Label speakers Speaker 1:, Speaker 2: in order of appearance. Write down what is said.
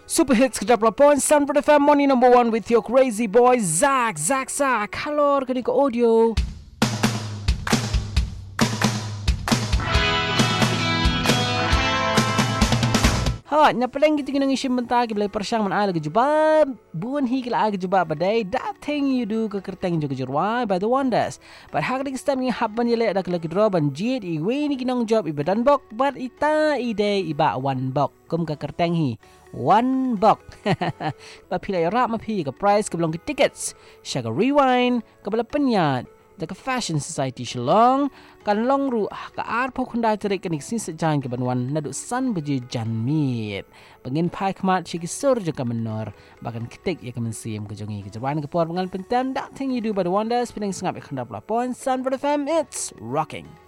Speaker 1: Super Hits ke-88 Sanford FM Morning number 1 with your crazy boy Zak. Halo, kini ke audio. Ha, nyapeleng gitu kena ngisi bentar ke belai persyang man ai lagi jubab. Bun hi ke lagi jubab badai. That thing you do ke kerteng juga jerwai by the wonders. But hak dik stem ni haban yele ada lagi draw ban jit I we ni kinong job ibadan bok but ita ide iba one bok. Kum ke kerteng hi. One bok. Ba pilai rap ma pi ke price ke belong ke tickets. Syaga rewind ke bala penyat. The Fashion Society Shillong kan long ru ka art po kundai terik kanik sin sejan ke banwan nadu san beji jan mit bangin pai kmat chiki sur je ka menor bahkan ketik ya kemen sim ke jongi ke jawan ke por bangal pentan that thing you do by the wonders pinang sengap ikhandap lapon Sun for the fam it's rocking.